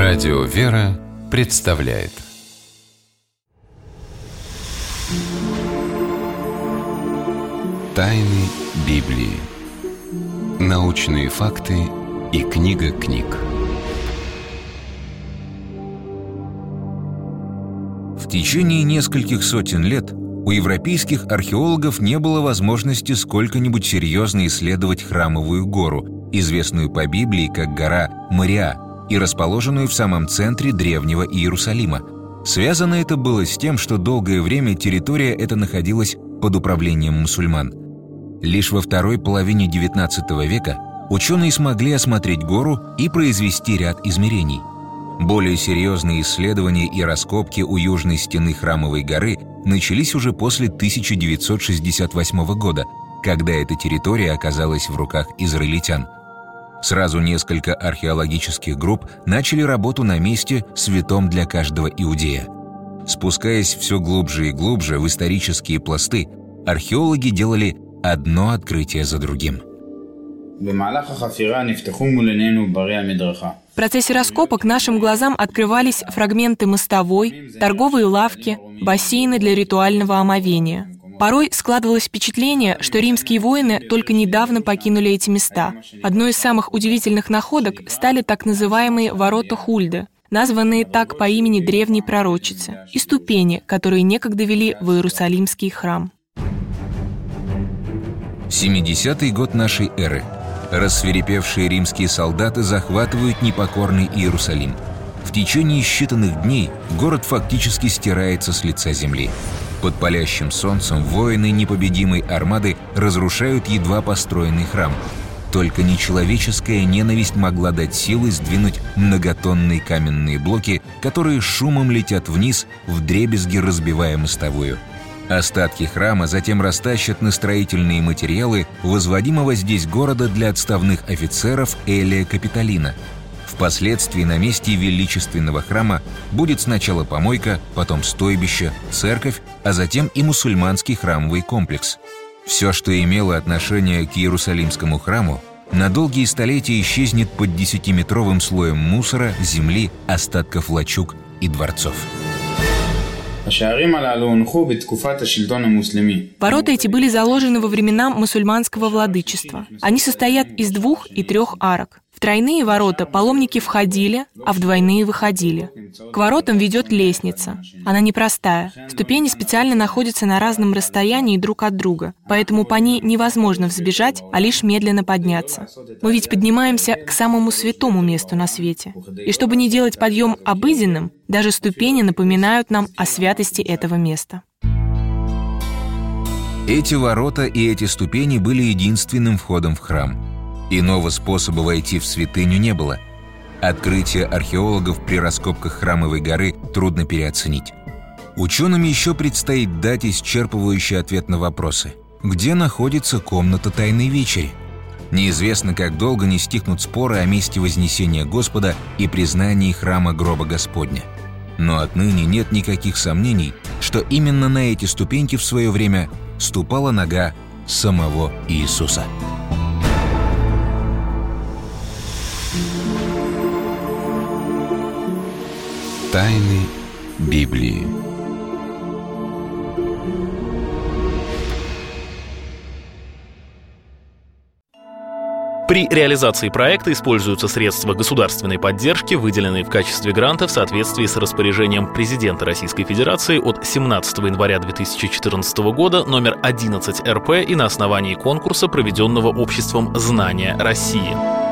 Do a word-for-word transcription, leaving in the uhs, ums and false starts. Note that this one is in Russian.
Радио «Вера» представляет Тайны Библии. Научные факты и книга книг. В течение нескольких сотен лет у европейских археологов не было возможности сколько-нибудь серьезно исследовать Храмовую гору, известную по Библии как гора Мориа, и расположенную в самом центре древнего Иерусалима. Связано это было с тем, что долгое время территория эта находилась под управлением мусульман. Лишь во второй половине девятнадцатого века ученые смогли осмотреть гору и произвести ряд измерений. Более серьезные исследования и раскопки у южной стены Храмовой горы начались уже после тысяча девятьсот шестьдесят восьмого года, когда эта территория оказалась в руках израильтян. Сразу несколько археологических групп начали работу на месте, святом для каждого иудея. Спускаясь все глубже и глубже в исторические пласты, археологи делали одно открытие за другим. В процессе раскопок нашим глазам открывались фрагменты мостовой, торговые лавки, бассейны для ритуального омовения. Порой складывалось впечатление, что римские воины только недавно покинули эти места. Одной из самых удивительных находок стали так называемые ворота Хульды, названные так по имени древней пророчицы, и ступени, которые некогда вели в Иерусалимский храм. семидесятый год нашей эры. Рассвирепевшие римские солдаты захватывают непокорный Иерусалим. В течение считанных дней город фактически стирается с лица земли. Под палящим солнцем воины непобедимой армады разрушают едва построенный храм. Только нечеловеческая ненависть могла дать силы сдвинуть многотонные каменные блоки, которые шумом летят вниз, вдребезги разбивая мостовую. Остатки храма затем растащат на строительные материалы возводимого здесь города для отставных офицеров Элия Капитолина. Впоследствии на месте величественного храма будет сначала помойка, потом стойбище, церковь, а затем и мусульманский храмовый комплекс. Все, что имело отношение к Иерусалимскому храму, на долгие столетия исчезнет под десятиметровым слоем мусора, земли, остатков лачуг и дворцов. Ворота эти были заложены во времена мусульманского владычества. Они состоят из двух и трех арок. В тройные ворота паломники входили, а в двойные выходили. К воротам ведет лестница. Она непростая. Ступени специально находятся на разном расстоянии друг от друга, поэтому по ней невозможно взбежать, а лишь медленно подняться. Мы ведь поднимаемся к самому святому месту на свете. И чтобы не делать подъем обыденным, даже ступени напоминают нам о святости этого места. Эти ворота и эти ступени были единственным входом в храм. Иного способа войти в святыню не было. Открытие археологов при раскопках Храмовой горы трудно переоценить. Ученым еще предстоит дать исчерпывающий ответ на вопросы. Где находится комната Тайной вечери? Неизвестно, как долго не стихнут споры о месте вознесения Господа и признании храма гроба Господня. Но отныне нет никаких сомнений, что именно на эти ступеньки в свое время ступала нога самого Иисуса. Тайны Библии. При реализации проекта используются средства государственной поддержки, выделенные в качестве гранта в соответствии с распоряжением президента Российской Федерации от семнадцатого января две тысячи четырнадцатого года номер одиннадцать эр пэ и на основании конкурса, проведенного обществом «Знания России».